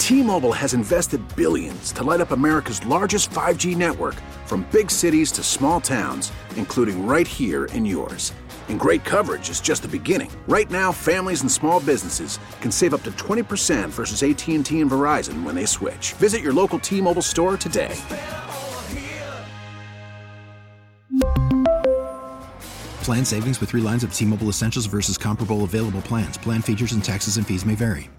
T-Mobile has invested billions to light up America's largest 5G network, from big cities to small towns, including right here in yours. And great coverage is just the beginning. Right now, families and small businesses can save up to 20% versus AT&T and Verizon when they switch. Visit your local T-Mobile store today. Plan savings with 3 lines of T-Mobile Essentials versus comparable available plans. Plan features and taxes and fees may vary.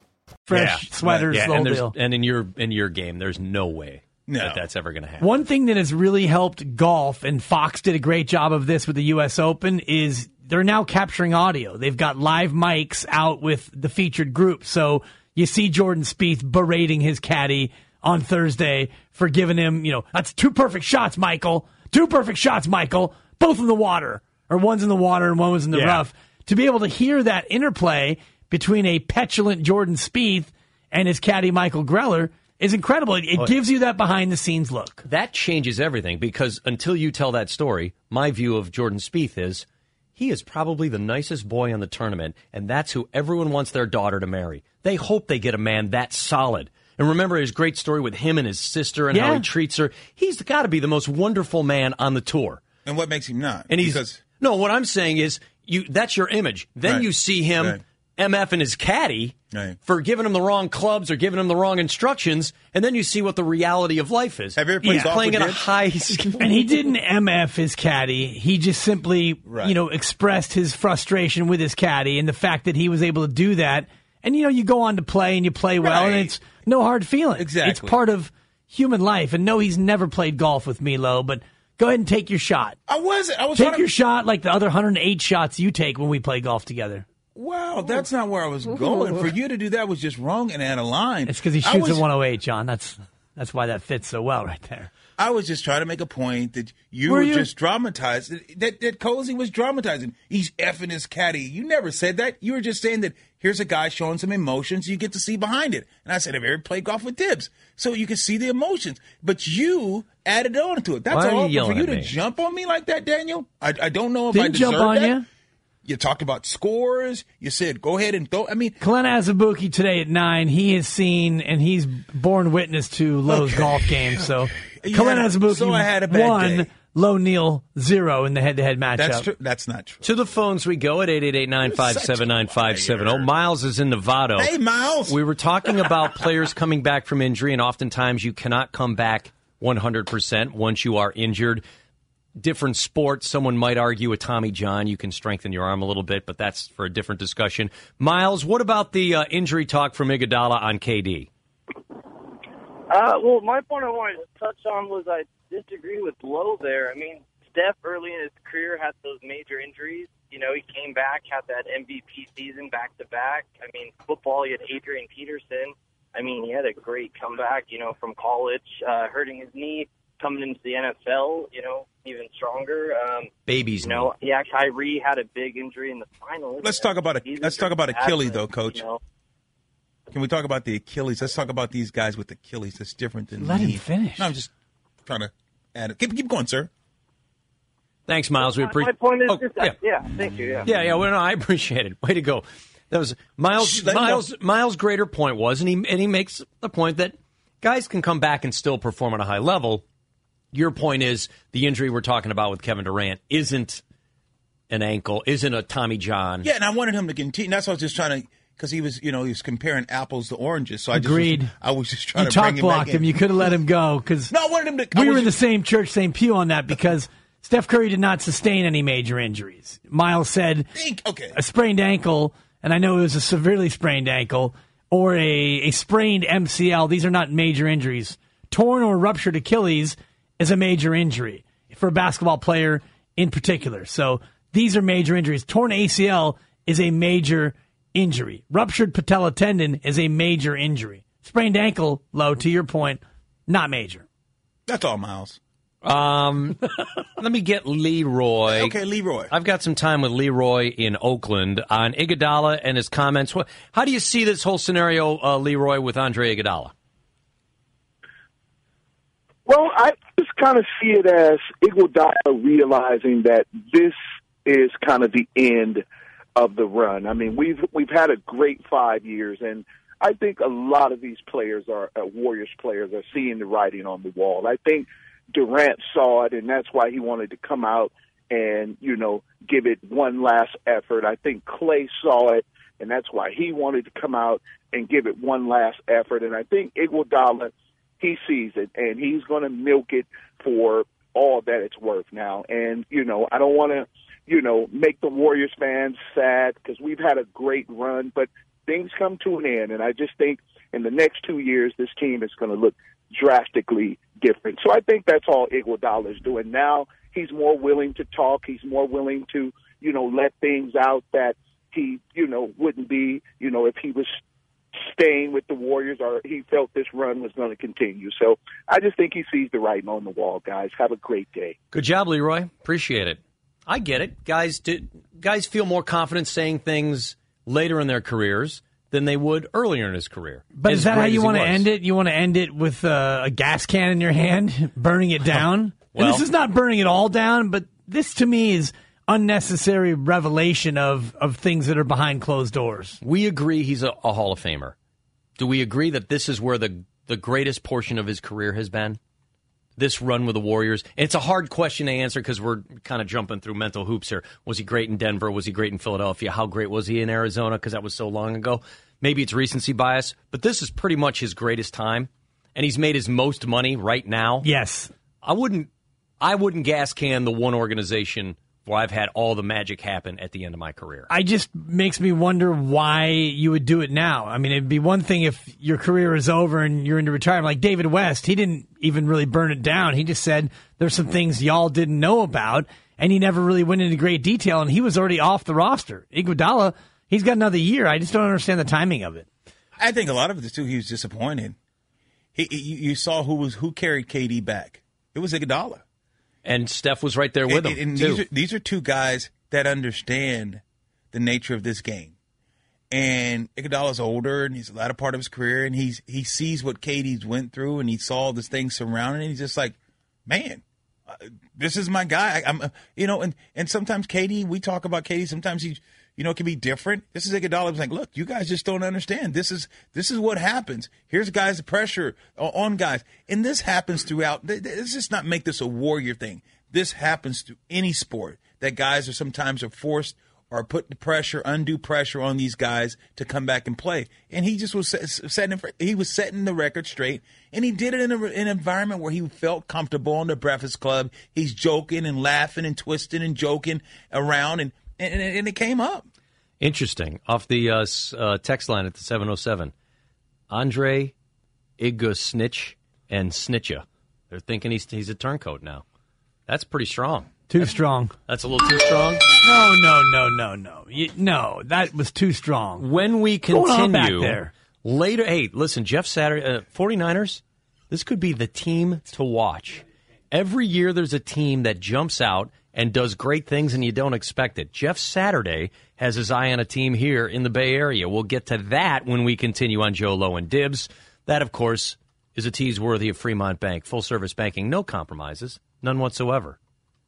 Fresh sweaters, deal. And in your game, there's no way that's ever going to happen. One thing that has really helped golf, and Fox did a great job of this with the U.S. Open, is they're now capturing audio. They've got live mics out with the featured group. So you see Jordan Spieth berating his caddy on Thursday for giving him, that's 2 perfect shots, Michael. 2 perfect shots, Michael. Both in the water. Or one's in the water and one was in the rough. To be able to hear that interplay between a petulant Jordan Spieth and his caddy Michael Greller is incredible. It gives you that behind-the-scenes look. That changes everything, because until you tell that story, my view of Jordan Spieth is he is probably the nicest boy on the tournament, and that's who everyone wants their daughter to marry. They hope they get a man that solid. And remember his great story with him and his sister and how he treats her. He's got to be the most wonderful man on the tour. And what makes him not? And No, what I'm saying is that's your image. Then you see him MFing his caddy for giving him the wrong clubs or giving him the wrong instructions, and then you see what the reality of life is. Have you ever played golf playing with at a high skill. And he didn't MF his caddy. He just simply, expressed his frustration with his caddy and the fact that he was able to do that. And, you go on to play and you play well, and it's no hard feelings. Exactly. It's part of human life. And no, he's never played golf with Milo, but go ahead and take your shot. I was take your shot like the other 108 shots you take when we play golf together. Wow, that's not where I was going. For you to do that was just wrong and out of line. It's because he shoots at 108, John. That's why that fits so well right there. I was just trying to make a point that you were just dramatized. That Cozy was dramatizing. He's effing his caddy. You never said that. You were just saying that here's a guy showing some emotions. You get to see behind it. And I said, have you ever played golf with Tibbs? So you can see the emotions. But you added on to it. That's all. For you to jump on me like that, Daniel, I don't know if I deserve jump on that. you. You talked about scores. You said, go ahead and throw. I mean, Glenn Azabuki today at 9, he has seen and he's borne witness to Lowe's golf game. So Glenn Azabuki 1, Low Neal 0 in the head-to-head matchup. That's true. That's not true. To the phones we go at 888-957-9570. Miles is in Novato. Hey, Miles. We were talking about players coming back from injury, and oftentimes you cannot come back 100% once you are injured. Different sports, someone might argue with Tommy John, you can strengthen your arm a little bit, but that's for a different discussion. Miles, what about the injury talk from Iguodala on KD? Well, my point I wanted to touch on was I disagree with Lowe there. I mean, Steph early in his career had those major injuries. He came back, had that MVP season back-to-back. I mean, football, he had Adrian Peterson. I mean, he had a great comeback, from college, hurting his knee. Coming into the NFL, even stronger. Babies, yeah, Kyrie had a big injury in the finals. Let's talk about Achilles, though, Coach. Can we talk about the Achilles? Let's talk about these guys with Achilles. That's different than Let him finish. No, I'm just trying to add it. Keep going, sir. Thanks, Miles. We appreciate. My point is, thank you. Yeah. Well, no, I appreciate it. Way to go. That was Miles. Miles' greater point was, and he makes the point that guys can come back and still perform at a high level. Your point is the injury we're talking about with Kevin Durant isn't an ankle, isn't a Tommy John. Yeah, and I wanted him to continue. That's why I was just trying to, because he was, he was comparing apples to oranges. So Agreed. I was just trying to bring him back in. You talk blocked him. You could have let him go because no, I wanted him to. We were in the same church, same pew on that because Steph Curry did not sustain any major injuries. Miles said a sprained ankle, and I know it was a severely sprained ankle, or a sprained MCL. These are not major injuries. Torn or ruptured Achilles is a major injury for a basketball player in particular. So these are major injuries. Torn ACL is a major injury. Ruptured patella tendon is a major injury. Sprained ankle, Low, to your point, not major. That's all, Miles. Let me get Leroy. Okay, Leroy. I've got some time with Leroy in Oakland on Iguodala and his comments. How do you see this whole scenario, Leroy, with Andre Iguodala? Well, I just kind of see it as Iguodala realizing that this is kind of the end of the run. I mean, we've had a great 5 years, and I think a lot of these players Warriors players are seeing the writing on the wall. I think Durant saw it, and that's why he wanted to come out and, give it one last effort. I think Klay saw it, and that's why he wanted to come out and give it one last effort. And I think Iguodala, he sees it, and he's going to milk it for all that it's worth now. And, I don't want to, make the Warriors fans sad because we've had a great run, but things come to an end. And I just think in the next 2 years, this team is going to look drastically different. So I think that's all Iguodala is doing now. He's more willing to talk. He's more willing to, let things out that he, wouldn't be, if he was staying with the Warriors or he felt this run was going to continue. So I just think he sees the writing on the wall, guys. Have a great day. Good job, Leroy. Appreciate it. I get it. Guys feel more confident saying things later in their careers than they would earlier in his career. But is that how you want to end it? You want to end it with a gas can in your hand, burning it down? Well, and this is not burning it all down, but this to me is unnecessary revelation of things that are behind closed doors. We agree he's a Hall of Famer. Do we agree that this is where the greatest portion of his career has been? This run with the Warriors? It's a hard question to answer because we're kind of jumping through mental hoops here. Was he great in Denver? Was he great in Philadelphia? How great was he in Arizona? Because that was so long ago. Maybe it's recency bias, but this is pretty much his greatest time, and he's made his most money right now. Yes. I wouldn't gas can the one organization where I've had all the magic happen at the end of my career. I just makes me wonder why you would do it now. I mean, it'd be one thing if your career is over and you're into retirement. Like David West, he didn't even really burn it down. He just said there's some things y'all didn't know about, and he never really went into great detail, and he was already off the roster. Iguodala, he's got another year. I just don't understand the timing of it. I think a lot of it, too, he was disappointed. You saw who carried KD back. It was Iguodala. And Steph was right there with him, and too. These are two guys that understand the nature of this game. And Iguodala's older, and he's a latter part of his career, and he sees what KD's went through, and he saw this thing surrounding him. He's just like, man, this is my guy. And sometimes KD, we talk about KD, sometimes he, it can be different. This is Iguodala. Like, look, you guys just don't understand. This is what happens. Here's guys' pressure on guys. And this happens throughout. Let's just not make this a Warrior thing. This happens to any sport, that guys are sometimes forced or put the pressure, undue pressure on these guys to come back and play. And he just was setting the record straight, and he did it in an environment where he felt comfortable on the Breakfast Club. He's joking and laughing and twisting and joking around, and it came up. Interesting. Off the text line at the 707, Andre Iguodala and Snitcha. They're thinking he's a turncoat now. That's pretty strong. Too strong. That's a little too strong? No. No, that was too strong. When we continue back there. Later, hey, listen, Jeff Saturday, 49ers, this could be the team to watch. Every year there's a team that jumps out and does great things and you don't expect it. Jeff Saturday has his eye on a team here in the Bay Area. We'll get to that when we continue on Joe Low and Dibs. That, of course, is a tease worthy of Fremont Bank. Full-service banking, no compromises, none whatsoever.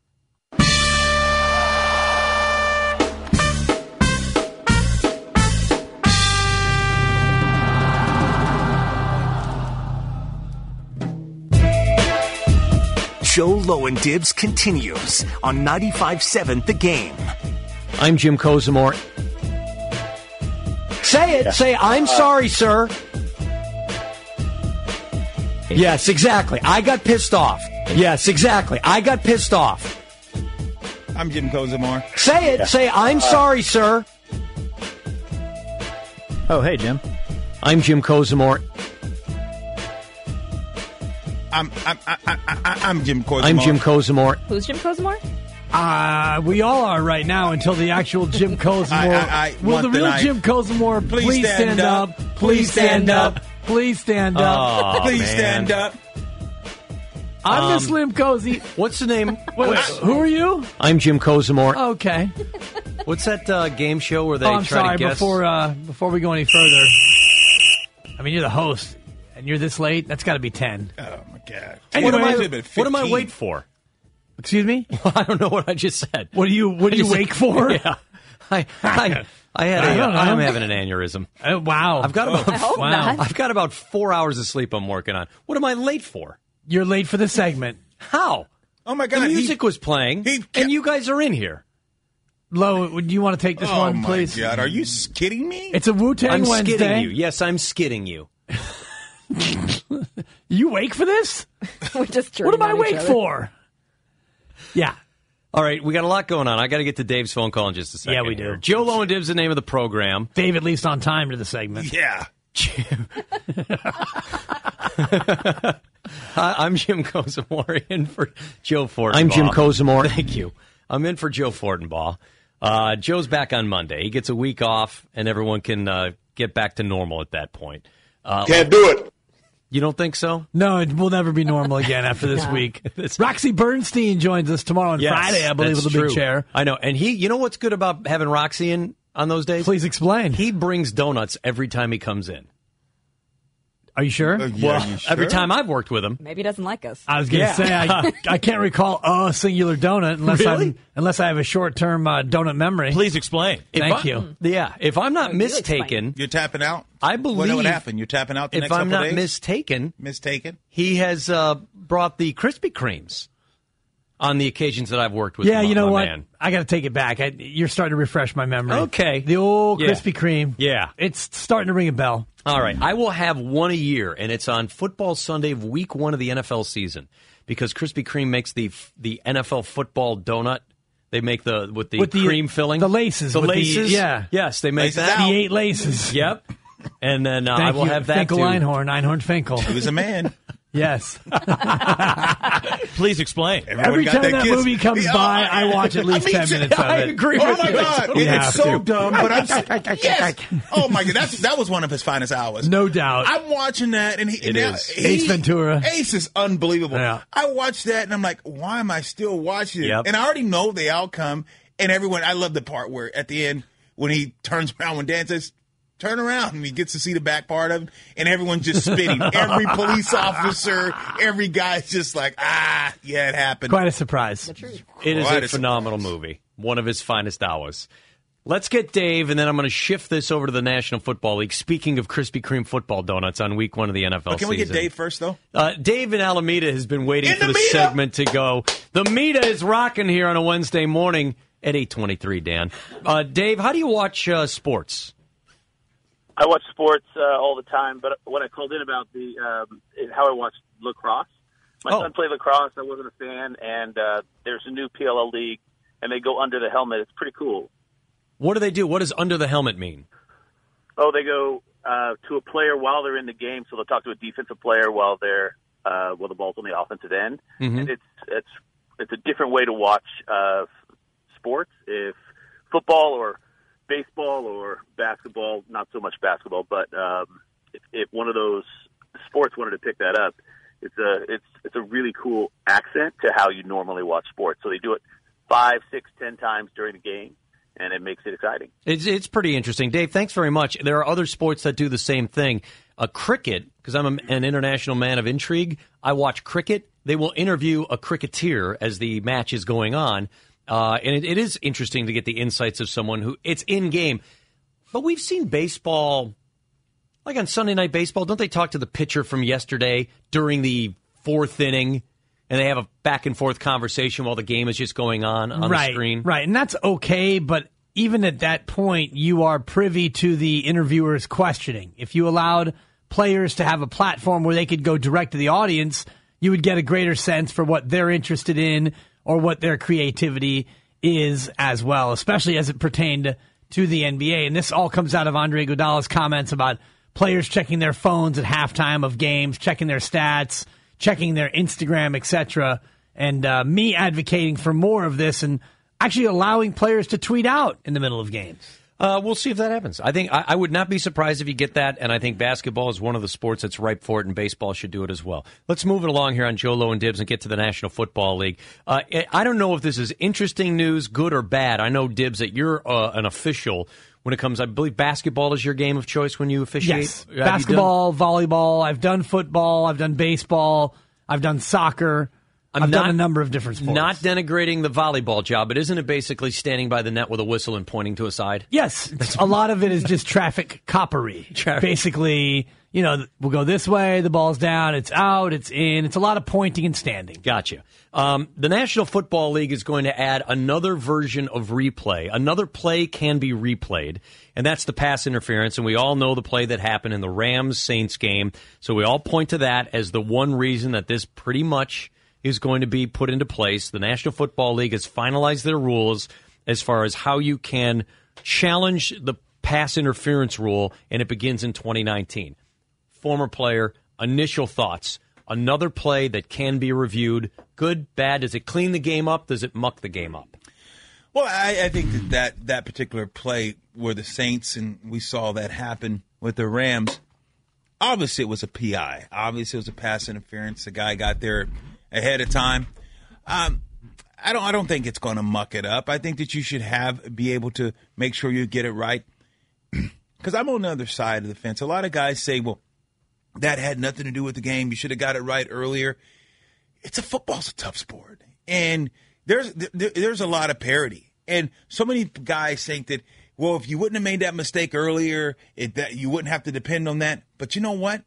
Joe Low and Dibs continues on 95.7 The Game. I'm Jim Kozimor. Say it. Say, I'm sorry, sir. Yes, exactly. I got pissed off. Yes, exactly. I got pissed off. I'm Jim Kozimor. Say it. Say, I'm sorry, sir. Oh, hey, Jim. I'm Jim Kozimor. I'm Jim Kozimor. I'm Jim Kozimor. Who's Jim Kozimor? We all are right now until the actual Jim Kozimor. Will the real Jim Kozimor please stand up? Please stand up. Please stand up. Please stand up. I'm the Slim Cozy. What's the name? Who are you? I'm Jim Kozimor. Okay. What's that game show where they try to guess? Before we go any further, I mean, you're the host, and you're this late. That's got to be 10. Oh my God! Anyway, what am I wait for? Excuse me? I don't know what I just said. What do you wait for? Yeah. I'm having an aneurysm. Wow. I've got about not. I've got about 4 hours of sleep I'm working on. What am I late for? You're late for the segment. How? Oh, my God. The music was playing, and you guys are in here. Lo, do you want to take this one, please? Oh, my God. Are you kidding me? It's a Wu-Tang I'm Wednesday. skidding you. Yes, I'm skidding you. You wake for this? We're just What am I turning on each wake other. for? Yeah. All right, we got a lot going on. I got to get to Dave's phone call in just a second. Yeah, we do. Here. Joe Low and Dibs, the name of the program. Dave at least on time to the segment. Yeah. I'm Jim Cosimore in for Joe Fortenbaugh. I'm Jim Cosimore. Thank you. I'm in for Joe Fortenbaugh. Joe's back on Monday. He gets a week off, and everyone can get back to normal at that point. Can't do it. You don't think so? No, it will never be normal again after this week. Roxy Bernstein joins us tomorrow and Friday, I believe, with the big chair. I know. And you know what's good about having Roxy in on those days? Please explain. He brings donuts every time he comes in. Are you sure? Every time I've worked with him. Maybe he doesn't like us. I was going to say, I can't recall a singular donut unless I have a short-term donut memory. Please explain. Thank you. Yeah, if I'm not mistaken. You're tapping out? I believe. What happened? You're tapping out the next couple days? If I'm not mistaken? He has brought the Krispy Kremes on the occasions that I've worked with Yeah, you know what? Man. I got to take it back. You're starting to refresh my memory. Okay. The old Krispy Kreme. Yeah. It's starting to ring a bell. All right. I will have one a year, and it's on Football Sunday of week 1 of the NFL season because Krispy Kreme makes the NFL football donut. They make with the cream filling. The laces. The laces. Yeah. Yes, they make laces that. out. The 8 laces. Yep. And then I will have that Finkel too. Einhorn Finkel. He was a man. Yes. Please explain. Every time that movie comes by, I watch at least 10 minutes of it. I agree Oh, with my you. God. It's so dumb, but I'm yes. Oh, my God. That was one of his finest hours. No doubt. I'm watching that, and Ace Ventura. Ace is unbelievable. Yeah. I watched that, and I'm like, why am I still watching it? Yep. And I already know the outcome, and I love the part where at the end, when he turns around, when Dan says, turn around, and he gets to see the back part of it, and everyone's just spitting. Every police officer, every guy's just like, yeah, it happened. Quite a surprise. It is a phenomenal movie. One of his finest hours. Let's get Dave, and then I'm going to shift this over to the National Football League. Speaking of Krispy Kreme football donuts on week 1 of the NFL season. Can we get Dave first, though? Dave in Alameda has been waiting for the Meta! segment to go. The Meta is rocking here on a Wednesday morning at 8:23, Dan. Dave, how do you watch sports? I watch sports all the time, but what I called in about how I watch lacrosse. My son played lacrosse. I wasn't a fan, and there's a new PLL league, and they go under the helmet. It's pretty cool. What do they do? What does under the helmet mean? Oh, they go to a player while they're in the game, so they'll talk to a defensive player while the ball's on the offensive end. Mm-hmm. And it's a different way to watch sports. If football or baseball or basketball, not so much basketball, but if one of those sports wanted to pick that up, it's a really cool accent to how you normally watch sports. So they do it 5, 6, 10 times during the game, and it makes it exciting. It's pretty interesting. Dave, thanks very much. There are other sports that do the same thing. Cricket, because I'm an international man of intrigue, I watch cricket. They will interview a cricketer as the match is going on. And it is interesting to get the insights of someone who it's in game. But we've seen baseball, like on Sunday Night Baseball, don't they talk to the pitcher from yesterday during the 4th inning? And they have a back and forth conversation while the game is just going on the screen. Right. And that's okay. But even at that point, you are privy to the interviewer's questioning. If you allowed players to have a platform where they could go direct to the audience, you would get a greater sense for what they're interested in or what their creativity is as well, especially as it pertained to the NBA. And this all comes out of Andre Iguodala's comments about players checking their phones at halftime of games, checking their stats, checking their Instagram, etc., and me advocating for more of this and actually allowing players to tweet out in the middle of games. We'll see if that happens. I think I would not be surprised if you get that, and I think basketball is one of the sports that's ripe for it, and baseball should do it as well. Let's move it along here on Joe Low and Dibs and get to the National Football League. I don't know if this is interesting news, good or bad. I know, Dibs, that you're an official when it comes, I believe basketball is your game of choice when you officiate? Yes, basketball, volleyball. I've done football. I've done baseball. I've done soccer. I've done a number of different sports. Not denigrating the volleyball job, but isn't it basically standing by the net with a whistle and pointing to a side? Yes. A lot of it is just traffic coppery. Basically, we'll go this way, the ball's down, it's out, it's in. It's a lot of pointing and standing. Gotcha. The National Football League is going to add another version of replay. Another play can be replayed, and that's the pass interference. And we all know the play that happened in the Rams-Saints game. So we all point to that as the one reason that this pretty much is going to be put into place. The National Football League has finalized their rules as far as how you can challenge the pass interference rule, and it begins in 2019. Former player, initial thoughts. Another play that can be reviewed. Good, bad? Does it clean the game up? Does it muck the game up? Well, I think that particular play where the Saints, and we saw that happen with the Rams, obviously it was a PI. Obviously it was a pass interference. The guy got there ahead of time. I don't think it's going to muck it up. I think that you should be able to make sure you get it right. Because I'm on the other side of the fence. A lot of guys say, well, that had nothing to do with the game. You should have got it right earlier. Football's a tough sport. And there's a lot of parity. And so many guys think that, well, if you wouldn't have made that mistake earlier, that you wouldn't have to depend on that. But you know what?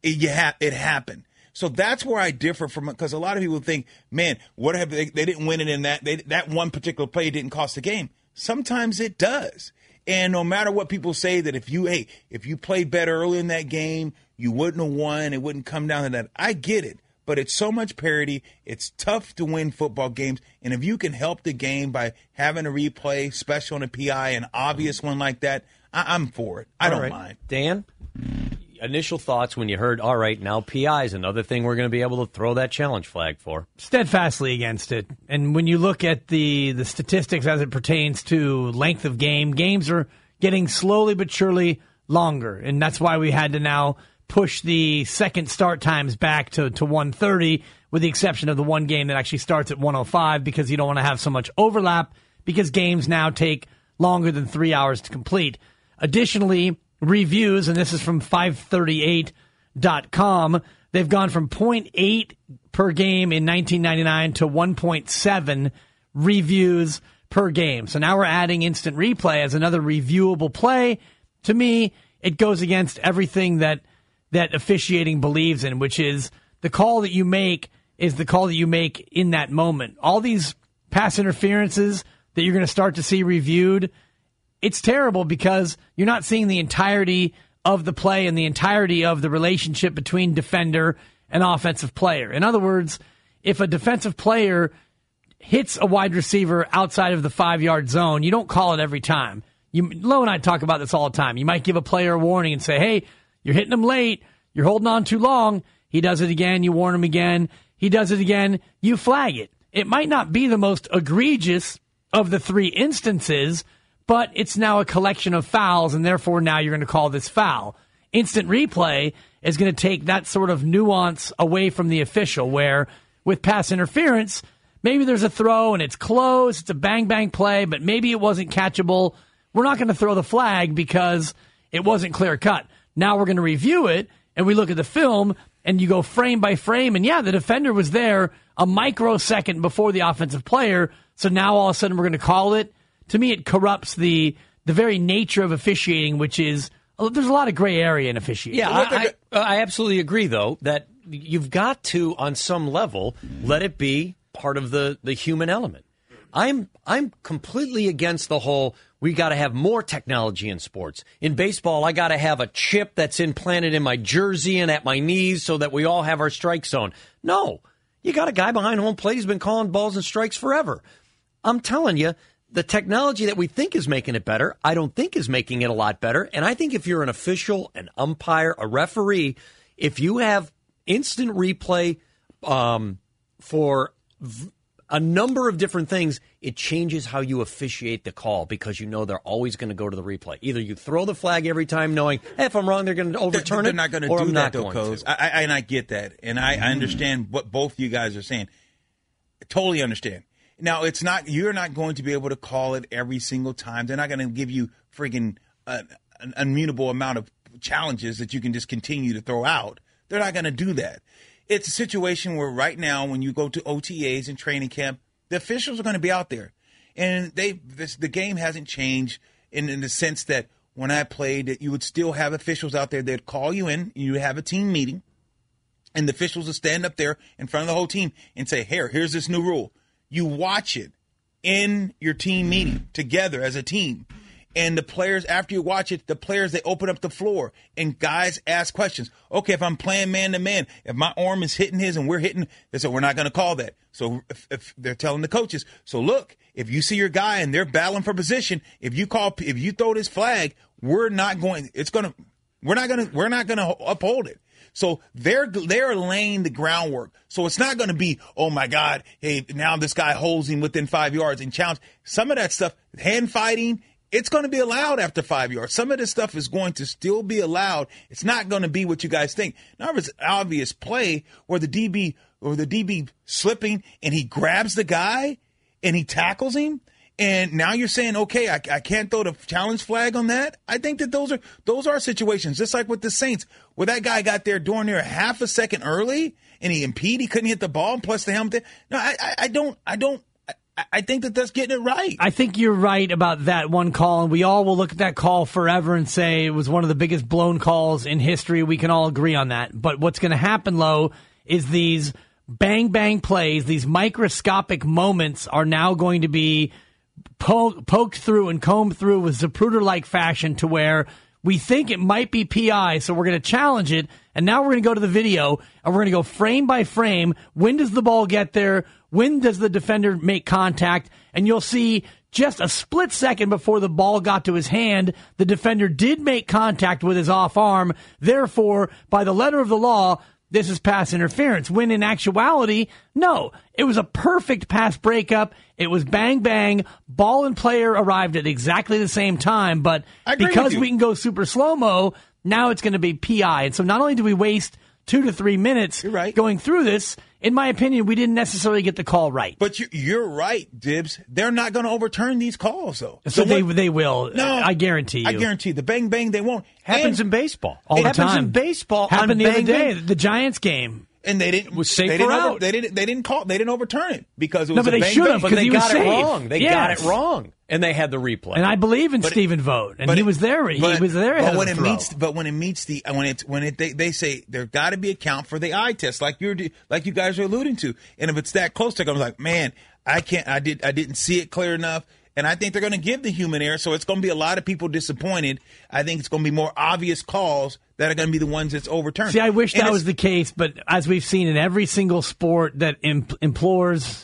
It happened. So that's where I differ from it, because a lot of people think, man, what if they didn't win it in that one particular play didn't cost the game. Sometimes it does. And no matter what people say, that if you played better early in that game, you wouldn't have won. It wouldn't come down to that. I get it, but it's so much parity. It's tough to win football games. And if you can help the game by having a replay, especially on a PI, an obvious one like that, I'm for it. I don't mind. Dan? Initial thoughts when you heard, all right, now PI is another thing we're going to be able to throw that challenge flag for. Steadfastly against it. And when you look at the statistics as it pertains to length of games are getting slowly but surely longer. And that's why we had to now push the second start times back to 1:30, with the exception of the one game that actually starts at 1:05, because you don't want to have so much overlap, because games now take longer than 3 hours to complete. Additionally, reviews, and this is from 538.com, they've gone from 0.8 per game in 1999 to 1.7 reviews per game. So now we're adding instant replay as another reviewable play. To me, it goes against everything that officiating believes in, which is the call that you make is the call that you make in that moment. All these pass interferences that you're going to start to see reviewed, it's terrible because you're not seeing the entirety of the play and the entirety of the relationship between defender and offensive player. In other words, if a defensive player hits a wide receiver outside of the 5-yard zone, you don't call it every time. Lo and I talk about this all the time. You might give a player a warning and say, hey, you're hitting him late. You're holding on too long. He does it again. You warn him again. He does it again. You flag it. It might not be the most egregious of the three instances, but it's now a collection of fouls, and therefore now you're going to call this foul. Instant replay is going to take that sort of nuance away from the official, where with pass interference, maybe there's a throw and it's close, it's a bang-bang play, but maybe it wasn't catchable. We're not going to throw the flag because it wasn't clear-cut. Now we're going to review it, and we look at the film, and you go frame by frame, and yeah, the defender was there a microsecond before the offensive player, so now all of a sudden we're going to call it. To me, it corrupts the very nature of officiating, which is, there's a lot of gray area in officiating. Yeah, I absolutely agree, though, that you've got to, on some level, let it be part of the human element. I'm completely against the whole, we got to have more technology in sports. In baseball, I got to have a chip that's implanted in my jersey and at my knees so that we all have our strike zone. No, you got a guy behind home plate who's been calling balls and strikes forever. I'm telling you, the technology that we think is making it better, I don't think is making it a lot better. And I think if you're an official, an umpire, a referee, if you have instant replay for a number of different things, it changes how you officiate the call, because you know they're always going to go to the replay. Either you throw the flag every time knowing, hey, if I'm wrong, they're going to overturn it. They're not going to do that, though, Coach. And I get that. And I understand what both you guys are saying. I totally understand. Now, it's not, you're not going to be able to call it every single time. They're not going to give you friggin' an unmutable amount of challenges that you can just continue to throw out. They're not going to do that. it's a situation where right now when you go to OTAs and training camp, the officials are going to be out there. And the game hasn't changed in the sense that when I played, that you would still have officials out there that call you in, you would have a team meeting, and the officials will stand up there in front of the whole team and say, here's this new rule. You watch it in your team meeting together as a team. And the players, after you watch it, they open up the floor and guys ask questions. Okay, if I'm playing man-to-man, if my arm is hitting his and we're hitting, they say, we're not going to call that. So if they're telling the coaches, so look, if you see your guy and they're battling for position, if you throw this flag, we're not going to uphold it. So they're laying the groundwork. So it's not going to be, oh my God, hey, now this guy holds him within 5 yards and challenge. Some of that stuff, hand fighting, it's going to be allowed after 5 yards. Some of this stuff is going to still be allowed. It's not going to be what you guys think. Now, if it's an obvious play where the DB slipping and he grabs the guy and he tackles him, and now you're saying, okay, I can't throw the challenge flag on that. I think that those are situations, just like with the Saints, where that guy got there during there half a second early and he couldn't hit the ball, plus the helmet. No, I think that's getting it right. I think you're right about that one call, and we all will look at that call forever and say it was one of the biggest blown calls in history. We can all agree on that. But what's going to happen, Lo, is these bang-bang plays, these microscopic moments are now going to be poked through and combed through with Zapruder-like fashion to where we think it might be PI, so we're going to challenge it, and now we're going to go to the video, and we're going to go frame by frame. When does the ball get there? When does the defender make contact? And you'll see just a split second before the ball got to his hand, the defender did make contact with his off arm. Therefore, by the letter of the law, this is pass interference. When in actuality, no. It was a perfect pass breakup. It was bang, bang. Ball and player arrived at exactly the same time. But because we can go super slow-mo, now it's going to be PI. And so not only do we waste 2 to 3 minutes going through this, in my opinion, we didn't necessarily get the call right. But you're right, Dibs. They're not going to overturn these calls, though. So they will. No, I guarantee you. I guarantee the bang, bang, they won't. Happens in baseball. All the time. Happens in baseball. Happened the other day, the Giants game. And they didn't. Was safer out. They didn't call. They didn't overturn it because it was. No, but they should have. But they got it wrong. They got it wrong, and they had the replay. And I believe in Stephen Vogt, and he was there. He was there. But when it meets they say there got to be a count for the eye test, like you guys are alluding to. And if it's that close, they're going to be like, man, I can't. I didn't see it clear enough. And I think they're going to give the human error, so it's going to be a lot of people disappointed. I think it's going to be more obvious calls that are going to be the ones that's overturned. See, I wish that was the case, but as we've seen in every single sport that employs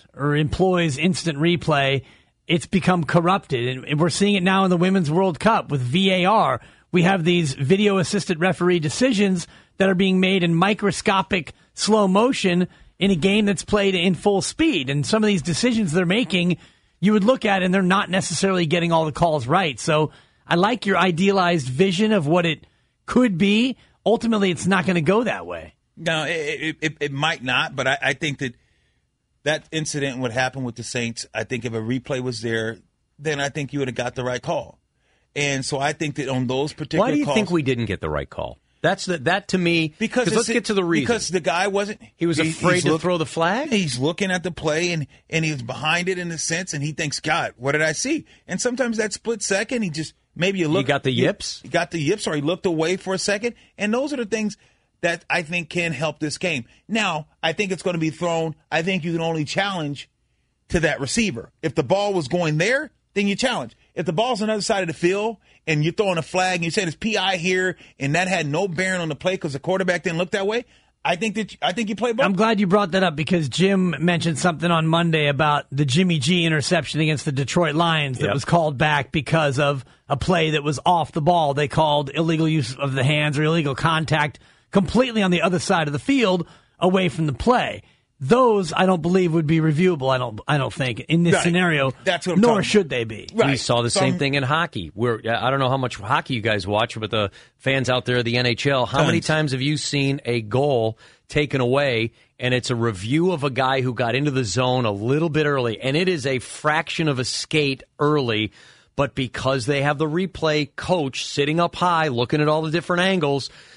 instant replay, it's become corrupted. And we're seeing it now in the Women's World Cup with VAR. We have these video-assisted referee decisions that are being made in microscopic slow motion in a game that's played in full speed. And some of these decisions they're making, you would look at and they're not necessarily getting all the calls right. So I like your idealized vision of what it could be. Ultimately, it's not going to go that way. No, it might not, but I think that incident would happen with the Saints. I think if a replay was there, then I think you would have got the right call. And so I think that on those particular calls. Why do you think we didn't get the right call? That to me, because let's get to the reason. Because the guy wasn't. He was afraid to throw the flag? He's looking at the play, and he was behind it in a sense, and he thinks, God, what did I see? And sometimes that split second, he just, maybe you look. He got the yips? He got the yips, or he looked away for a second. And those are the things that I think can help this game. Now, I think it's going to be thrown. I think you can only challenge to that receiver. If the ball was going there, then you challenge. If the ball's on the other side of the field and you're throwing a flag and you said it's PI here and that had no bearing on the play because the quarterback didn't look that way, I think you play both. I'm glad you brought that up because Jim mentioned something on Monday about the Jimmy G interception against the Detroit Lions that was called back because of a play that was off the ball. They called illegal use of the hands or illegal contact completely on the other side of the field away from the play. Those, I don't believe, would be reviewable. I don't think in this scenario. That's what I'm nor should they be. Right. We saw the same thing in hockey. I don't know how much hockey you guys watch, but the fans out there of the NHL, how many times have you seen a goal taken away and it's a review of a guy who got into the zone a little bit early, and it is a fraction of a skate early, but because they have the replay coach sitting up high looking at all the different angles,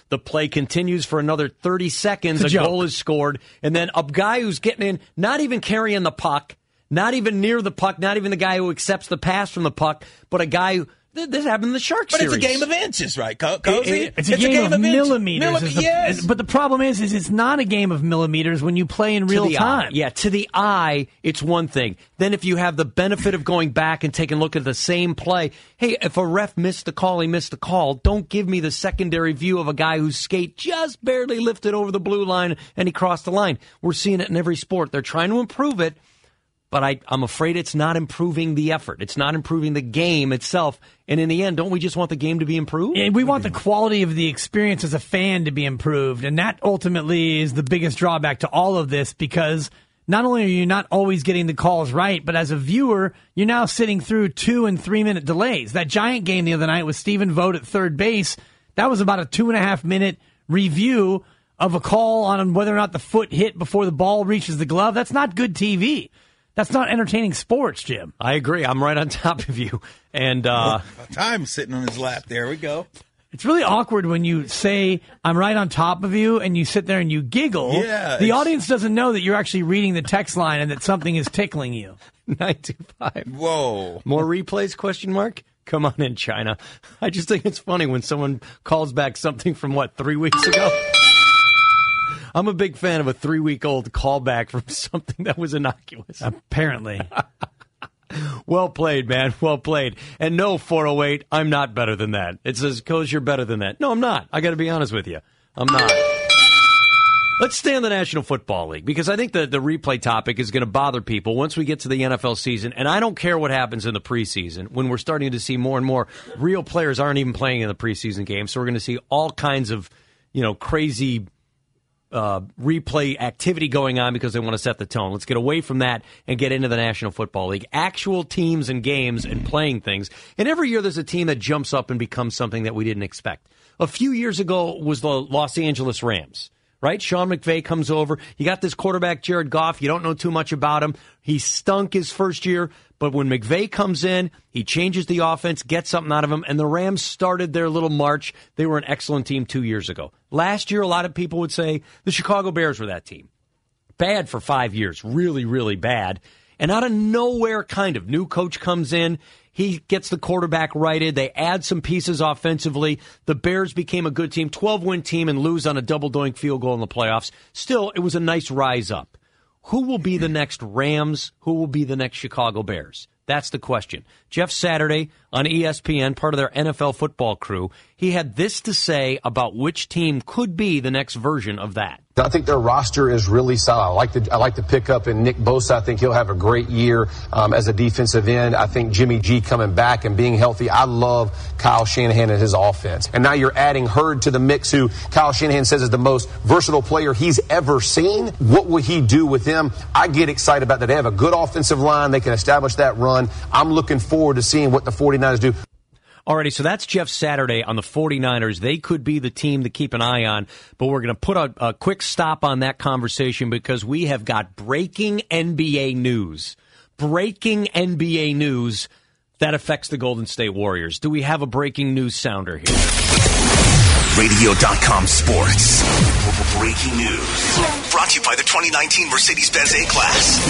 The play continues for another 30 seconds. A goal is scored. And then a guy who's getting in, not even carrying the puck, not even near the puck, not even the guy who accepts the pass from the puck, but a guy who... This happened in the Sharks series. But it's a game of inches, right, Cozy? It's a game of millimeters. Yes. But the problem is it's not a game of millimeters when you play in real time. Yeah, to the eye, it's one thing. Then if you have the benefit of going back and taking a look at the same play, hey, if a ref missed the call, he missed the call. Don't give me the secondary view of a guy whose skate just barely lifted over the blue line and he crossed the line. We're seeing it in every sport. They're trying to improve it. But I'm afraid it's not improving the effort. It's not improving the game itself. And in the end, don't we just want the game to be improved? And we want the quality of the experience as a fan to be improved. And that ultimately is the biggest drawback to all of this, because not only are you not always getting the calls right, but as a viewer, you're now sitting through 2 and 3 minute delays. That Giant game the other night with Stephen Vogt at third base, that was about a 2.5 minute review of a call on whether or not the foot hit before the ball reaches the glove. That's not good TV. That's not entertaining sports, Jim. I agree. I'm right on top of you. And Time's sitting on his lap. There we go. It's really awkward when you say, I'm right on top of you, and you sit there and you giggle. Yeah, the audience doesn't know that you're actually reading the text line and that something is tickling you. 925. Whoa. More replays, question mark? Come on in, China. I just think it's funny when someone calls back something from, 3 weeks ago? I'm a big fan of a 3-week-old callback from something that was innocuous. Apparently. Well played, man. Well played. And no, 408, I'm not better than that. It says, Coach, you're better than that. No, I'm not. I got to be honest with you. I'm not. Let's stay on the National Football League, because I think the replay topic is going to bother people once we get to the NFL season. And I don't care what happens in the preseason when we're starting to see more and more real players aren't even playing in the preseason game. So we're going to see all kinds of, crazy replay activity going on because they want to set the tone. Let's get away from that and get into the National Football League. Actual teams and games and playing things. And every year there's a team that jumps up and becomes something that we didn't expect. A few years ago was the Los Angeles Rams, right? Sean McVay comes over. You got this quarterback, Jared Goff. You don't know too much about him. He stunk his first year. But when McVay comes in, he changes the offense, gets something out of him, and the Rams started their little march. They were an excellent team 2 years ago. Last year, a lot of people would say the Chicago Bears were that team. Bad for 5 years. Really, really bad. And out of nowhere, new coach comes in. He gets the quarterback righted. They add some pieces offensively. The Bears became a good team, 12-win team, and lose on a double-doink field goal in the playoffs. Still, it was a nice rise up. Who will be the next Rams? Who will be the next Chicago Bears? That's the question. Jeff Saturday on ESPN, part of their NFL football crew, he had this to say about which team could be the next version of that. I think their roster is really solid. I like the pickup in Nick Bosa. I think he'll have a great year as a defensive end. I think Jimmy G coming back and being healthy. I love Kyle Shanahan and his offense. And now you're adding Hurd to the mix, who Kyle Shanahan says is the most versatile player he's ever seen. What will he do with them? I get excited about that. They have a good offensive line. They can establish that run. I'm looking forward to seeing what the 49ers do. Alrighty, so that's Jeff Saturday on the 49ers. They could be the team to keep an eye on, but we're going to put a quick stop on that conversation because we have got breaking NBA news. Breaking NBA news that affects the Golden State Warriors. Do we have a breaking news sounder here? Radio.com Sports. Breaking news. Brought to you by the 2019 Mercedes-Benz A-Class.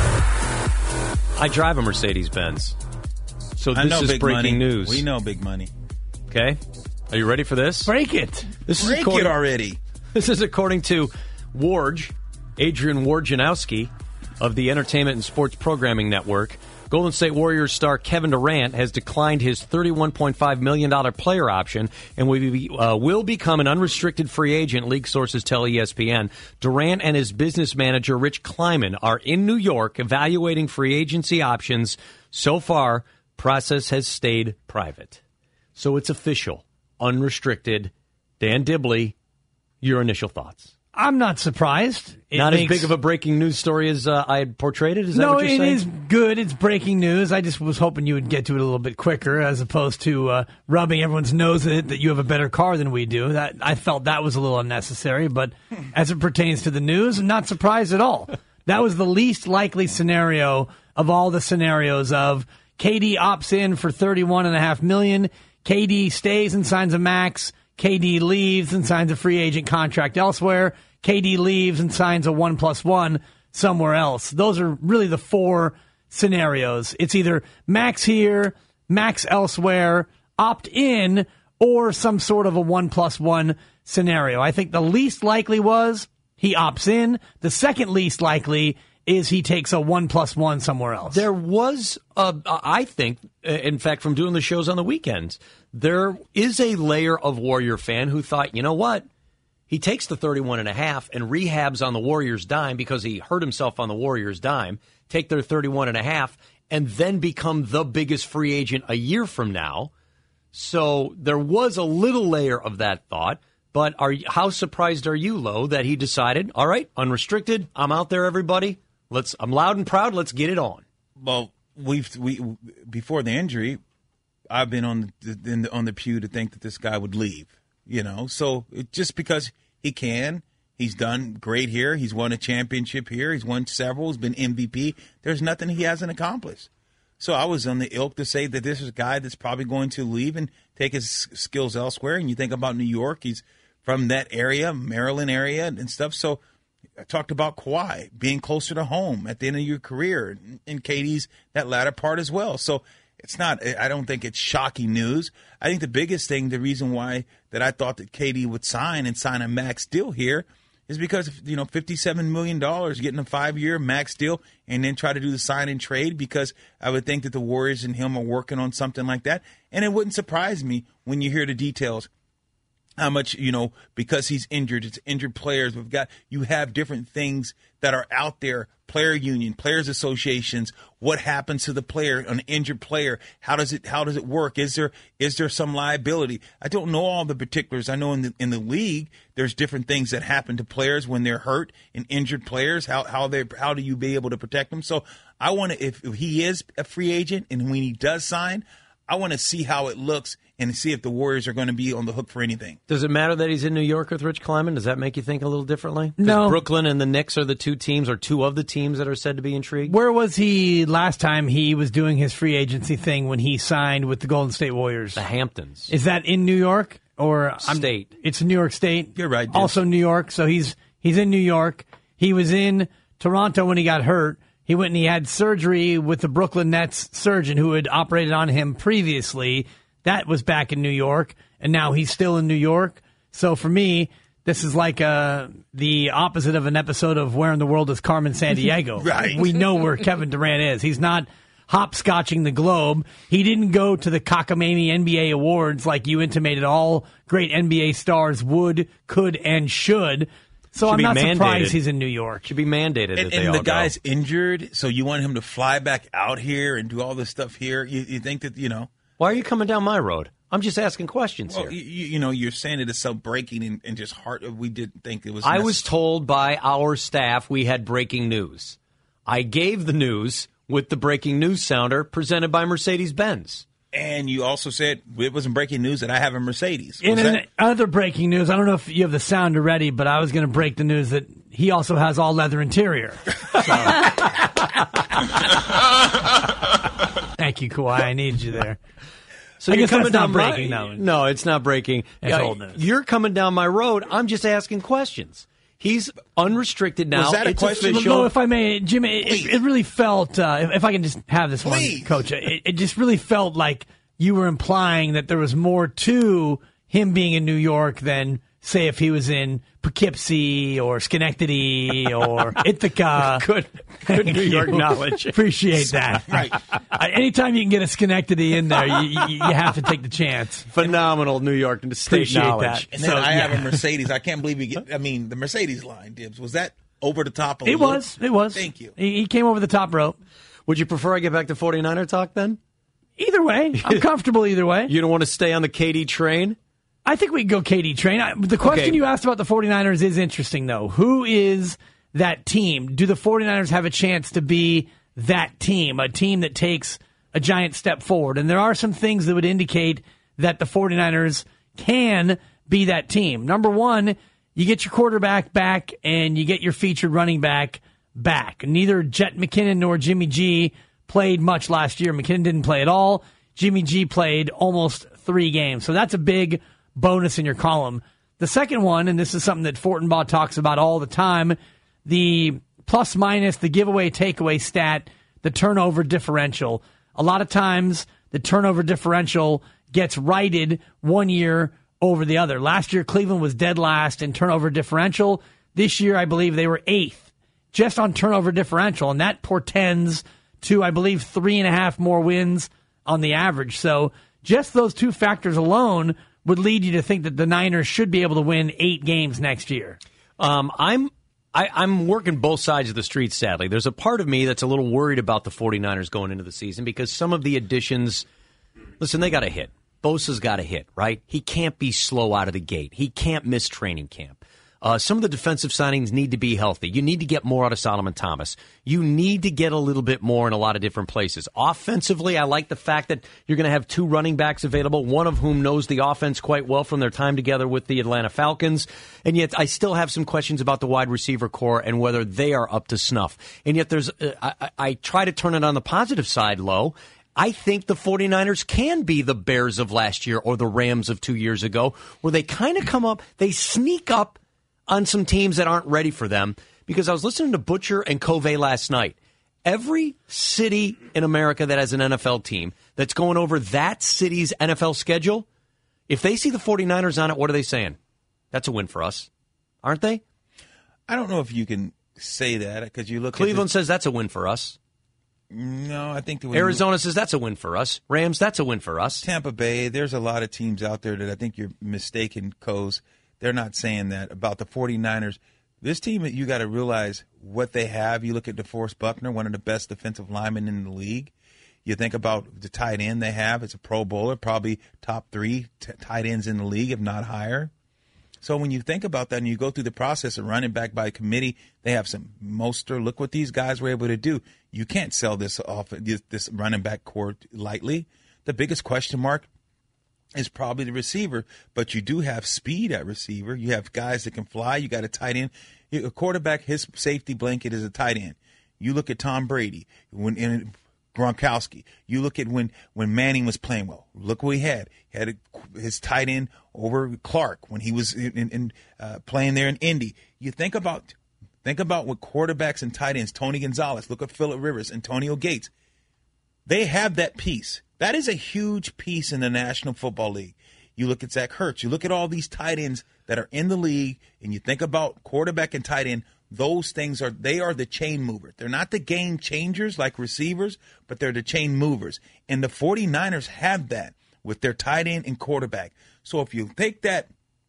I drive a Mercedes-Benz. So this is breaking news. We know big money. Okay. Are you ready for this? Break it. Break it already. This is according to Adrian Wojnarowski of the Entertainment and Sports Programming Network. Golden State Warriors star Kevin Durant has declined his $31.5 million player option and will become an unrestricted free agent, league sources tell ESPN. Durant and his business manager, Rich Kleiman, are in New York evaluating free agency options. So far, process has stayed private. So it's official, unrestricted. Dan Dibley, your initial thoughts? I'm not surprised. Not as big of a breaking news story as I had portrayed it? Is that what you're saying? No, it is good. It's breaking news. I just was hoping you would get to it a little bit quicker as opposed to rubbing everyone's nose in it that you have a better car than we do. I felt that was a little unnecessary, but as it pertains to the news, I'm not surprised at all. That was the least likely scenario of all the scenarios of KD opts in for $31.5 million. KD stays and signs a max. KD leaves and signs a free agent contract elsewhere. KD leaves and signs a 1+1 somewhere else. Those are really the 4 scenarios. It's either max here, max elsewhere, opt in, or some sort of a 1+1 scenario. I think the least likely was he opts in. The second least likely is he takes a 1+1 somewhere else. There was, I think, in fact, from doing the shows on the weekends, there is a layer of Warrior fan who thought, you know what? He takes the 31.5 and rehabs on the Warriors' dime because he hurt himself on the Warriors' dime, take their 31.5, and then become the biggest free agent a year from now. So there was a little layer of that thought. But how surprised are you, Lo, that he decided, all right, unrestricted, I'm out there, everybody. I'm loud and proud. Let's get it on. Well, we before the injury, I've been on the pew to think that this guy would leave. So just because he can, he's done great here. He's won a championship here. He's won several. He's been MVP. There's nothing he hasn't accomplished. So I was on the ilk to say that this is a guy that's probably going to leave and take his skills elsewhere. And you think about New York, he's from that area, Maryland area and stuff. So I talked about Kawhi being closer to home at the end of your career, and KD's that latter part as well. So it's not, I don't think it's shocking news. I think the biggest thing, the reason why that I thought that KD would sign a max deal here is because, $57 million, getting a 5-year max deal, and then try to do the sign and trade, because I would think that the Warriors and him are working on something like that. And it wouldn't surprise me when you hear the details. How much, because he's injured, it's injured players. You have different things that are out there, player union, players associations. What happens to the player, an injured player? How does it work? Is there some liability? I don't know all the particulars. I know in the league, there's different things that happen to players when they're hurt and injured players. How do you be able to protect them? So I want to, if he is a free agent and when he does sign, I want to see how it looks and see if the Warriors are going to be on the hook for anything. Does it matter that he's in New York with Rich Kleiman? Does that make you think a little differently? No. Brooklyn and the Knicks are the two of the teams that are said to be intrigued. Where was he last time he was doing his free agency thing when he signed with the Golden State Warriors? The Hamptons. Is that in New York or State? It's New York State. You're right. Also New York. So he's in New York. He was in Toronto when he got hurt. He went and he had surgery with the Brooklyn Nets surgeon who had operated on him previously. That was back in New York, and now he's still in New York. So for me, this is like the opposite of an episode of Where in the World is Carmen Sandiego? Right. We know where Kevin Durant is. He's not hopscotching the globe. He didn't go to the cockamamie NBA awards like you intimated all great NBA stars would, could, and should. So I'm not surprised he's in New York. Should be mandated that they all go. And the guy's go. injured, so you want him to fly back out here and do all this stuff here? You think that, Why are you coming down my road? I'm just asking questions here. You're saying it is so breaking and just hard. We didn't think it was. I was told by our staff we had breaking news. I gave the news with the breaking news sounder presented by Mercedes-Benz. And you also said it wasn't breaking news that I have a Mercedes. In other breaking news, I don't know if you have the sounder ready, but I was going to break the news that he also has all leather interior. Thank you, Kawhi. I needed you there. So I you're guess coming that's down not breaking. No, it's not breaking. It's old news. You're coming down my road. I'm just asking questions. He's unrestricted now. Was that a question? Official. No, if I may, Jim, it really felt, if I can just have this one, Coach, it just really felt like you were implying that there was more to him being in New York than, say, if he was in Poughkeepsie or Schenectady or Ithaca. Good New York knowledge. Appreciate that. Right. Anytime you can get a Schenectady in there, you have to take the chance. Phenomenal New York state Appreciate knowledge. that. And then I have a Mercedes. I can't believe the Mercedes line, Dibs. Was that over the top of It was. Thank you. He came over the top rope. Would you prefer I get back to 49er talk then? Either way. I'm comfortable either way. You don't want to stay on the KD train? I think we can go KD train. The question you asked about the 49ers is interesting, though. Who is that team? Do the 49ers have a chance to be that team, a team that takes a giant step forward? And there are some things that would indicate that the 49ers can be that team. Number one, you get your quarterback back and you get your featured running back back. Neither Jet McKinnon nor Jimmy G played much last year. McKinnon didn't play at all. Jimmy G played almost 3 games. So that's a big bonus in your column. The second one, and this is something that Fortenbaugh talks about all the time, the plus minus, the giveaway takeaway stat, the turnover differential. A lot of times the turnover differential gets righted one year over the other. Last year, Cleveland was dead last in turnover differential. This year, I believe they were 8th just on turnover differential, and that portends to, I believe, 3.5 more wins on the average. So just those two factors alone would lead you to think that the Niners should be able to win 8 games next year. I'm working both sides of the street, sadly. There's a part of me that's a little worried about the 49ers going into the season because some of the additions, listen, they got to hit. Bosa's got to hit, right? He can't be slow out of the gate. He can't miss training camp. Some of the defensive signings need to be healthy. You need to get more out of Solomon Thomas. You need to get a little bit more in a lot of different places. Offensively, I like the fact that you're going to have 2 running backs available, one of whom knows the offense quite well from their time together with the Atlanta Falcons. And yet I still have some questions about the wide receiver core and whether they are up to snuff. And yet there's I try to turn it on the positive side, Lo. I think the 49ers can be the Bears of last year or the Rams of 2 years ago, where they kind of come up, they sneak up on some teams that aren't ready for them. Because I was listening to Butcher and Covey last night. Every city in America that has an NFL team that's going over that city's NFL schedule, if they see the 49ers on it, what are they saying? That's a win for us, aren't they? I don't know if you can say that because you look Cleveland says that's a win for us. No, I think Arizona says that's a win for us. Rams, that's a win for us. Tampa Bay, there's a lot of teams out there that I think you're mistaken, Coase. They're not saying that about the 49ers. This team, you got to realize what they have. You look at DeForest Buckner, one of the best defensive linemen in the league. You think about the tight end they have. It's a Pro Bowler, probably top 3 tight ends in the league, if not higher. So when you think about that and you go through the process of running back by committee, they have some Mostert. Look what these guys were able to do. You can't sell this running back core lightly. The biggest question mark is probably the receiver, but you do have speed at receiver. You have guys that can fly. You got a tight end. A quarterback, his safety blanket is a tight end. You look at Tom Brady, in Gronkowski. You look at when Manning was playing well. Look what he had. He had his tight end over Clark when he was playing there in Indy. You think about what quarterbacks and tight ends, Tony Gonzalez, look at Phillip Rivers, Antonio Gates. They have that piece. That is a huge piece in the National Football League. You look at Zach Ertz. You look at all these tight ends that are in the league, and you think about quarterback and tight end. Those things are the chain movers. They're not the game changers like receivers, but they're the chain movers. And the 49ers have that with their tight end and quarterback. So if you take that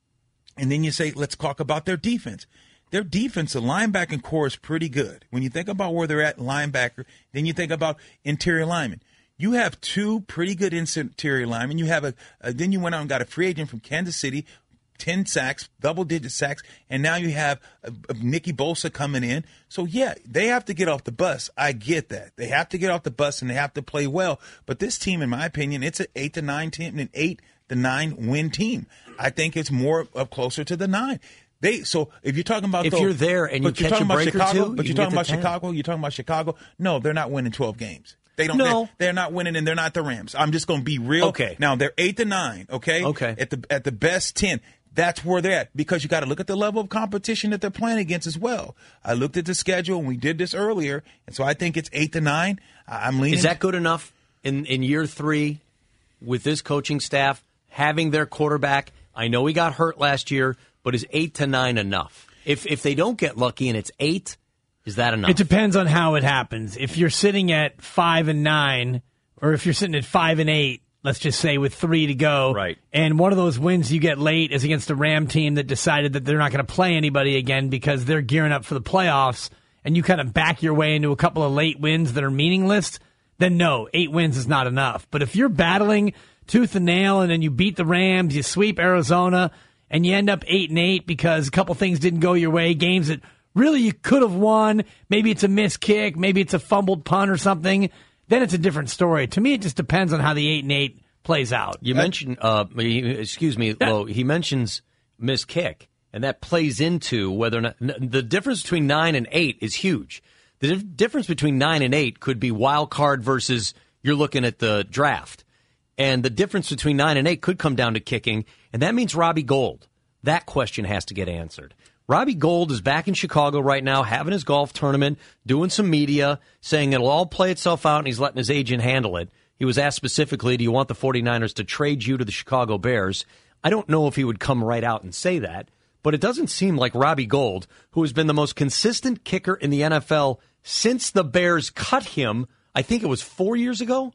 and then you say, let's talk about their defense. Their defensive linebacking core is pretty good. When you think about where they're at linebacker, then you think about interior linemen. You have 2 pretty good interior linemen. You have then you went out and got a free agent from Kansas City, 10 sacks, double-digit sacks, and now you have Nicky Bosa coming in. So, yeah, they have to get off the bus. I get that. They have to get off the bus, and they have to play well. But this team, in my opinion, it's an 8-9 team, an 8-9 win team. I think it's more closer to the 9. So if you're talking about you're there and you catch a break or two, but you're talking about Chicago. No, they're not winning 12 games. They don't. No. They're not winning, and they're not the Rams. I'm just going to be real. Okay. Now they're 8-9. Okay. Okay. At the best 10. That's where they're at because you got to look at the level of competition that they're playing against as well. I looked at the schedule and we did this earlier, and so I think it's 8-9. I'm leaning. Is that good enough in year 3 with this coaching staff having their quarterback? I know he got hurt last year, but is 8-9 enough? If they don't get lucky and it's 8. Is that enough? It depends on how it happens. If you're sitting at 5-9, or if you're sitting at 5-8, let's just say with 3 to go, right? And one of those wins you get late is against a Ram team that decided that they're not going to play anybody again because they're gearing up for the playoffs, and you kind of back your way into a couple of late wins that are meaningless, then no, 8 wins is not enough. But if you're battling tooth and nail and then you beat the Rams, you sweep Arizona, and you end up 8-8 because a couple things didn't go your way, games that really you could have won, maybe it's a missed kick, maybe it's a fumbled punt or something, then it's a different story. To me, it just depends on how the 8-8 plays out. You mentioned, Lo, he mentions missed kick, and that plays into whether or not the difference between 9 and 8 is huge. The difference between 9 and 8 could be wild card versus you're looking at the draft. And the difference between 9 and 8 could come down to kicking. and that means Robbie Gould. That question has to get answered. Robbie Gould is back in Chicago right now, having his golf tournament, doing some media, saying it'll all play itself out, and he's letting his agent handle it. He was asked specifically, do you want the 49ers to trade you to the Chicago Bears? I don't know if he would come right out and say that, but it doesn't seem like Robbie Gould, who has been the most consistent kicker in the NFL since the Bears cut him, I think it was 5 years ago.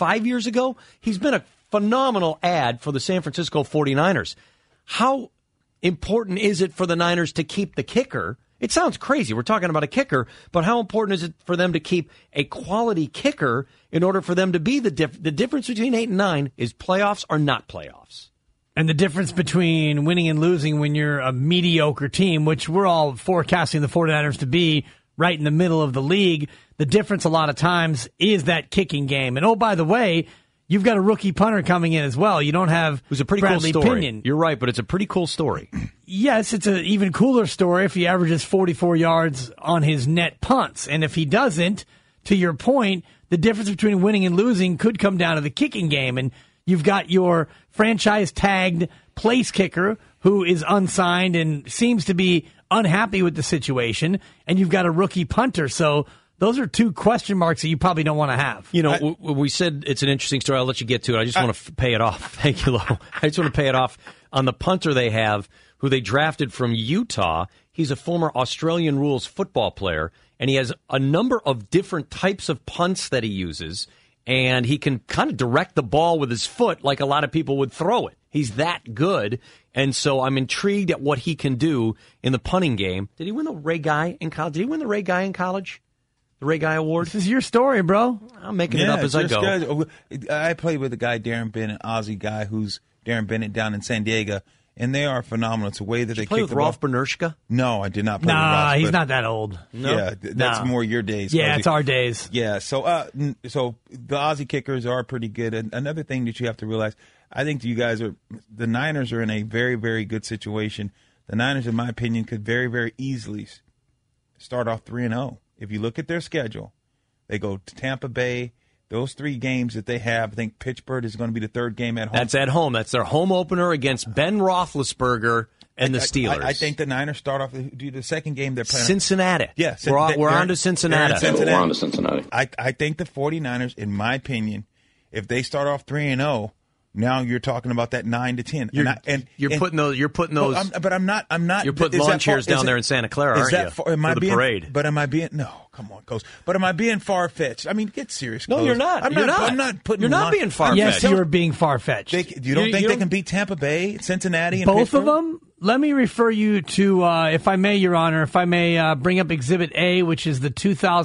He's been a phenomenal ad for the San Francisco 49ers. How important is it for the Niners to keep the kicker? It sounds crazy. We're talking about a kicker, but how important is it for them to keep a quality kicker in order for them to be the difference between 8 and 9 is playoffs or not playoffs? And the difference between winning and losing when you're a mediocre team, which we're all forecasting the 49ers to be right in the middle of the league, the difference a lot of times is that kicking game. And, oh, by the way, you've got a rookie punter coming in as well. You don't have it was a pretty Bradley cool story. Pinion. You're right, but it's a pretty cool story. Yes, it's an even cooler story if he averages 44 yards on his net punts. And if he doesn't, to your point, the difference between winning and losing could come down to the kicking game. And you've got your franchise-tagged place kicker who is unsigned and seems to be unhappy with the situation. And you've got a rookie punter. So those are two question marks that you probably don't want to have. You know, we said it's an interesting story. I'll let you get to it. I just want to pay it off. Thank you, Lo. I just want to pay it off on the punter they have, who they drafted from Utah. He's a former Australian rules football player, and he has a number of different types of punts that he uses, and he can kind of direct the ball with his foot like a lot of people would throw it. He's that good, and so I'm intrigued at what he can do in the punting game. Did he win the Ray Guy in college? Did he win the Ray Guy in college? The Ray Guy Award? This is your story, bro. I'm making it up as I go. I played with a guy, Darren Bennett, Aussie guy, who's Darren Bennett down in San Diego, and they are phenomenal. It's the way that they play kick with the Rolf ball. Bernurshka? No, I did not play with Rolf. He's not that old. No? Yeah, that's more your days. Yeah, Cozy. it's our days. Yeah, so the Aussie kickers are pretty good. And another thing that you have to realize, I think the Niners are in a very, very good situation. The Niners, in my opinion, could very, very easily start off 3-0. If you look at their schedule, they go to Tampa Bay. Those 3 games that they have, I think Pittsburgh is going to be the 3rd game at home. That's at home. That's their home opener against Ben Roethlisberger and the Steelers. I think the Niners start off the 2nd game they're playing. Cincinnati. Yeah. We're on to Cincinnati. We're on to Cincinnati. I think the 49ers, in my opinion, if they start off 3-0, now you're talking about that 9-10. You're putting those. But I'm not. You're putting lawn chairs down there in Santa Clara, aren't you? For the parade. But am I being? No, come on, Coach. But am I being far fetched? I mean, get serious. No, Coach. you're not. I'm not putting. You're not being far fetched. Yes, you're being far fetched. You don't think they can beat Tampa Bay, Cincinnati, and both Pittsburgh? of them? Let me refer you to, if I may, Your Honor, bring up Exhibit A, which is the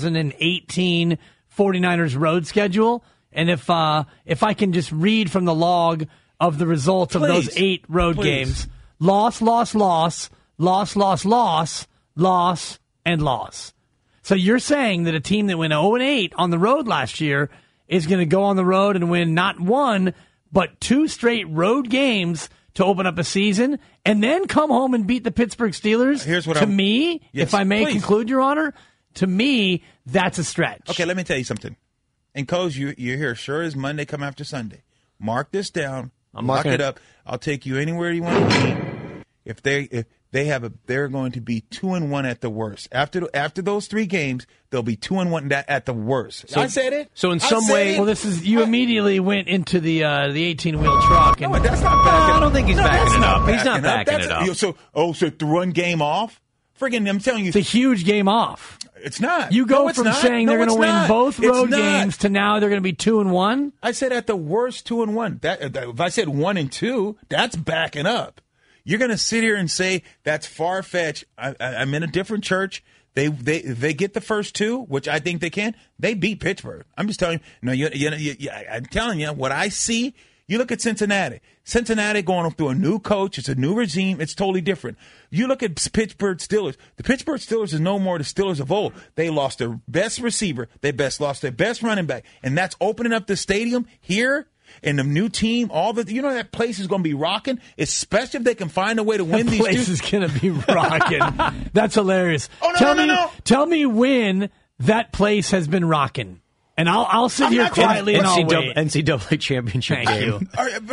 2018 49ers road schedule. And if I can just read from the log of the results of those 8 road games. Loss, loss, loss, loss, loss, loss, loss, and loss. So you're saying that a team that went 0-8 on the road last year is going to go on the road and win not 1, but 2 straight road games to open up a season and then come home and beat the Pittsburgh Steelers? Here's what if I may conclude, Your Honor, to me, that's a stretch. Okay, let me tell you something. And, Coach, you're here sure as Monday come after Sunday. Mark this down. Lock it up. I'll take you anywhere you want to be. If they're going to be 2-1 at the worst. After those 3 games, they'll be 2-1 at the worst. So, I said it. So in some way, well, you immediately went into the 18-wheel truck. And, no, that's not backing. I don't think he's backing it up. He's not backing it up. So the run game off. Friggin', I'm telling you, it's a huge game off. It's not. You go from saying they're going to win both road games to now they're going to be 2-1. I said at the worst 2-1. If I said 1-2, that's backing up. You're going to sit here and say that's far fetched. I'm in a different church. They get the first 2, which I think they can. They beat Pittsburgh. I'm just telling you. No, I'm telling you what I see. You look at Cincinnati. Cincinnati going through a new coach. It's a new regime. It's totally different. You look at Pittsburgh Steelers. The Pittsburgh Steelers is no more the Steelers of old. They lost their best receiver. They lost their best running back. And that's opening up the stadium here and the new team. That place is going to be rocking, especially if they can find a way to win these. That place is going to be rocking. That's hilarious. Oh, no. Tell me when that place has been rocking. And I'll sit here quietly and I'll wait. NCAA championship game.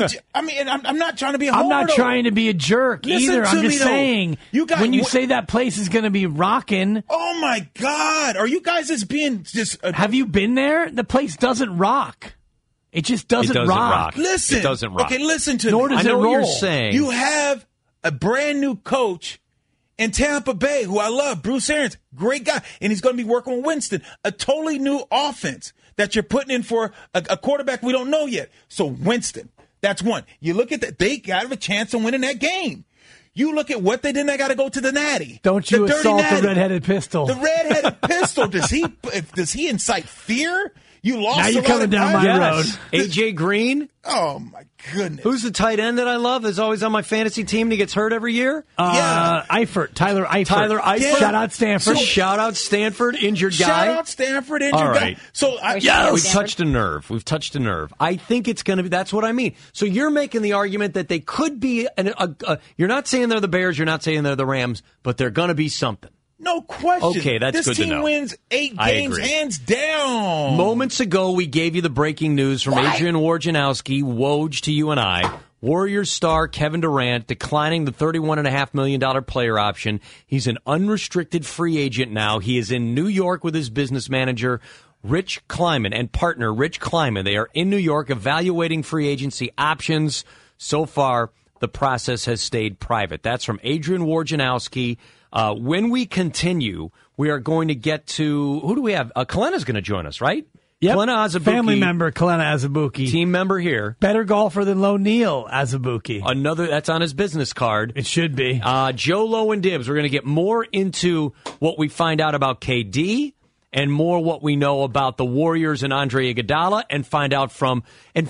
I'm not trying to be a I'm not trying to be a jerk either. I'm just saying, when you say that place is going to be rocking. Oh, my God. Are you guys just being just... Have you been there? The place doesn't rock. It just doesn't rock. Listen. It doesn't rock. Okay, listen to me. Nor does it roll. I know what you're saying. You have a brand new coach in Tampa Bay, who I love, Bruce Arians, great guy, and he's going to be working with Winston. A totally new offense that you're putting in for a quarterback we don't know yet. So Winston, that's one. You look at that; they got a chance of winning that game. You look at what they did; they got to go to the Natty. Don't you assault the redheaded pistol? The redheaded pistol. Does he incite fear? You lost. Now you're coming down my road. AJ Green. Oh my goodness. Who's the tight end that I love? Is always on my fantasy team and he gets hurt every year? Eifert. Tyler Eifert. Yeah. Shout out Stanford. Shout out Stanford, injured guy. Shout out Stanford, injured guy. So we've touched a nerve. We've a nerve. I think it's going to be. That's what I mean. So you're making the argument that they could be. You're not saying they're the Bears. You're not saying they're the Rams, but they're going to be something. No question. Okay, that's good to know. This team wins 8 games hands down. Moments ago, we gave you the breaking news from Adrian Wojnarowski, Woj to you and I. Warriors star Kevin Durant declining the $31.5 million player option. He's an unrestricted free agent now. He is in New York with his business manager, Rich Kleiman, and partner Rich Kleiman. They are in New York evaluating free agency options. So far, the process has stayed private. That's from Adrian Wojnarowski. When we continue, we are going to get to, who do we have? Kalena's going to join us, right? Yep. Kalena Azubuike. Family member, Kalena Azubuike. Team member here. Better golfer than Lo Neal Azubuike. That's on his business card. It should be. Joe Low and Dibs, we're going to get more into what we find out about KD and more what we know about the Warriors and Andre Iguodala and find out from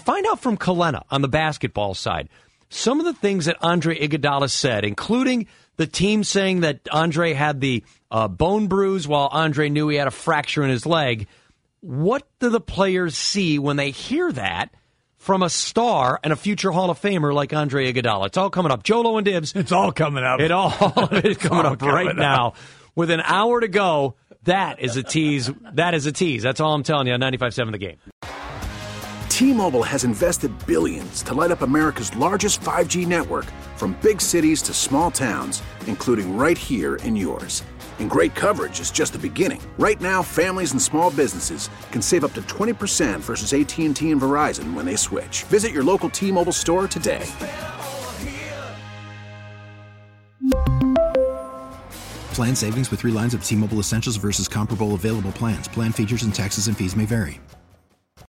Kalena on the basketball side. Some of the things that Andre Iguodala said, including the team saying that Andre had the bone bruise while Andre knew he had a fracture in his leg. What do the players see when they hear that from a star and a future Hall of Famer like Andre Iguodala? It's all coming up. Jolo and Dibs. It's all coming up. All of it is coming up right now. With an hour to go, that is a tease. That is a tease. That's all I'm telling you on 95.7 The Game. T-Mobile has invested billions to light up America's largest 5G network, from big cities to small towns, including right here in yours. And great coverage is just the beginning. Right now, families and small businesses can save up to 20% versus AT&T and Verizon when they switch. Visit your local T-Mobile store today. Plan savings with 3 lines of T-Mobile Essentials versus comparable available plans. Plan features and taxes and fees may vary.